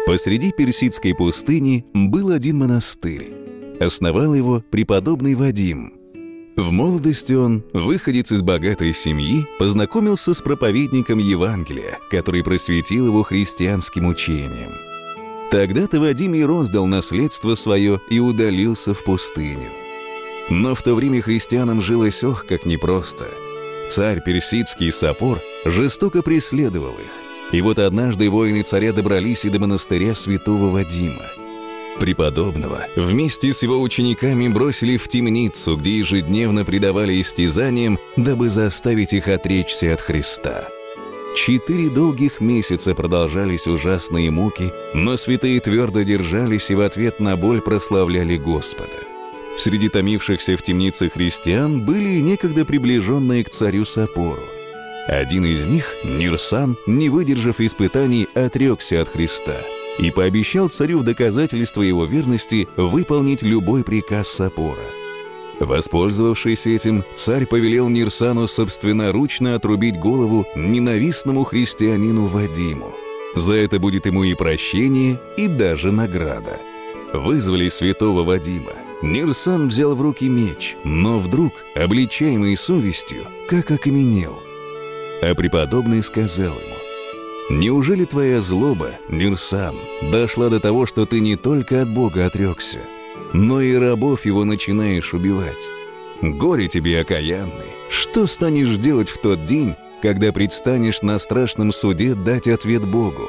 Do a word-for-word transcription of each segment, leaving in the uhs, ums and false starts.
Посреди персидской пустыни был один монастырь. Основал его преподобный Вадим. В молодости он, выходец из богатой семьи, познакомился с проповедником Евангелия, который просветил его христианским учением. Тогда-то Вадим и роздал наследство свое и удалился в пустыню. Но в то время христианам жилось ох, как непросто. Царь персидский Сапор жестоко преследовал их. И вот однажды воины царя добрались и до монастыря святого Вадима. Преподобного вместе с его учениками бросили в темницу, где ежедневно предавали истязаниям, дабы заставить их отречься от Христа. Четыре долгих месяца продолжались ужасные муки, но святые твердо держались и в ответ на боль прославляли Господа. Среди томившихся в темнице христиан были и некогда приближенные к царю Сапору. Один из них, Нирсан, не выдержав испытаний, отрекся от Христа и пообещал царю в доказательство его верности выполнить любой приказ Сапора. Воспользовавшись этим, царь повелел Нирсану собственноручно отрубить голову ненавистному христианину Вадиму. За это будет ему и прощение, и даже награда. Вызвали святого Вадима. Нирсан взял в руки меч, но вдруг, обличаемый совестью, как окаменел. А преподобный сказал ему: «Неужели твоя злоба, Нирсан, дошла до того, что ты не только от Бога отрекся, но и рабов его начинаешь убивать? Горе тебе, окаянный! Что станешь делать в тот день, когда предстанешь на страшном суде дать ответ Богу?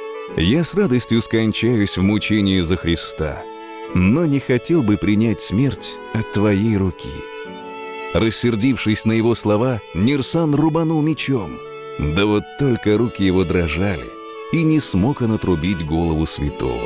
Я с радостью скончаюсь в мучении за Христа, но не хотел бы принять смерть от твоей руки». Рассердившись на его слова, Нирсан рубанул мечом. Да вот только руки его дрожали, и не смог он отрубить голову святого.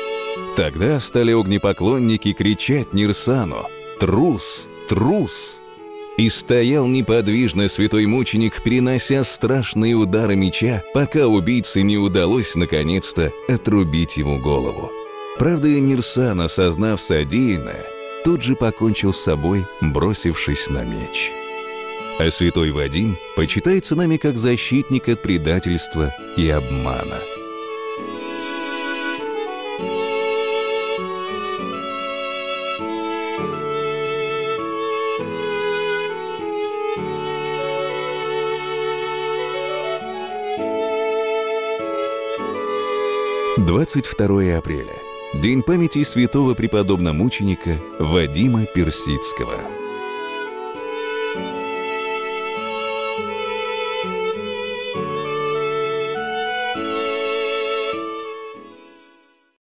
Тогда стали огнепоклонники кричать Нирсану: «Трус! Трус!» И стоял неподвижно святой мученик, перенося страшные удары меча, пока убийце не удалось наконец-то отрубить ему голову. Правда, и Нирсан, осознав содеянное, тут же покончил с собой, бросившись на меч. А святой Вадим почитается нами как защитник от предательства и обмана. двадцать второе апреля. День памяти святого преподобномученика Вадима Персидского.